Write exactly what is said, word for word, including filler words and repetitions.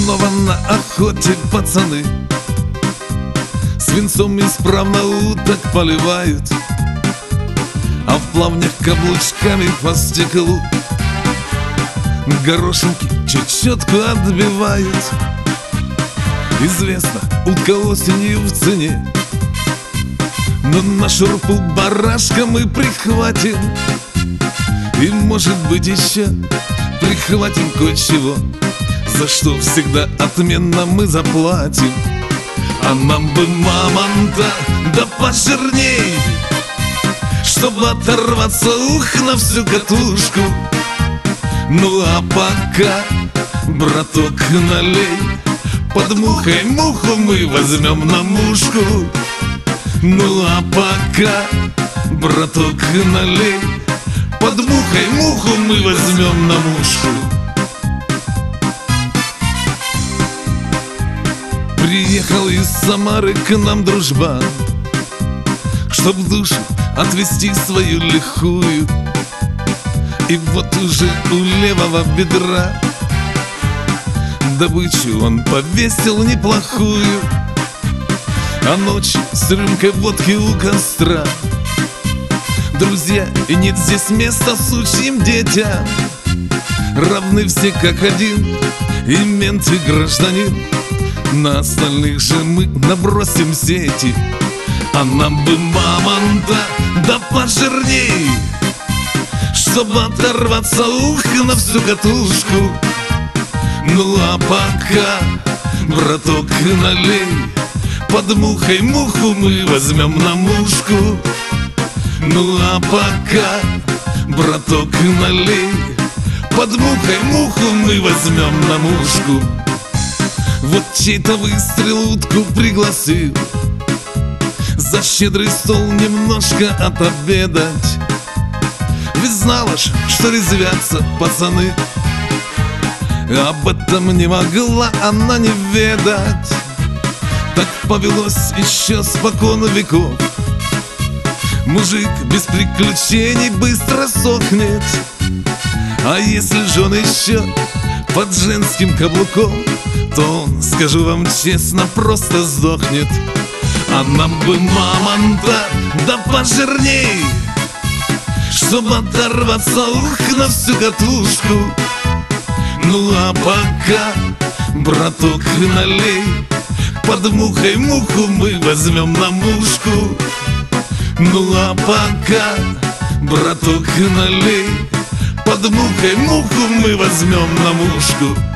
Снова на охоте пацаны, свинцом исправно уток поливают, а в плавнях каблучками по стеклу горошинки чечетку отбивают. Известно, утка осенью в цене, но на шурпу барашка мы прихватим. И, может быть, еще прихватим кое-чего, за что всегда отменно мы заплатим. А нам бы мамонта да пожирней, чтобы оторваться, ух, на всю катушку. Ну а пока, браток, налей, под мухой муху мы возьмем на мушку. Ну а пока, браток, налей, под мухой муху мы возьмем на мушку. Приехал из Самары к нам дружбан, чтоб душу отвести свою лихую. И вот уже у левого бедра добычу он повесил неплохую. А ночью с рюмкой водки у костра, друзья, и нет здесь места сучьим детям. Равны все как один, и мент, и гражданин. На остальных же мы набросим сети. А нам бы мамонта да пожирней, чтобы оторваться, ух, на всю катушку. Ну а пока, браток, налей, под мухой муху мы возьмем на мушку. Ну а пока, браток, налей, под мухой муху мы возьмем на мушку. Вот чей-то выстрел утку пригласил за щедрый стол немножко отобедать. Ведь знала ж, что резвятся пацаны, об этом не могла она не ведать. Так повелось еще спокон веков, мужик без приключений быстро сохнет. А если же он еще под женским каблуком, то он, скажу вам честно, просто сдохнет. А нам бы мамонта да пожирней, чтобы оторваться, ух, на всю катушку. Ну а пока, браток, налей, под мухой муху мы возьмем на мушку. Ну а пока, браток, налей, под мухой муху мы возьмем на мушку.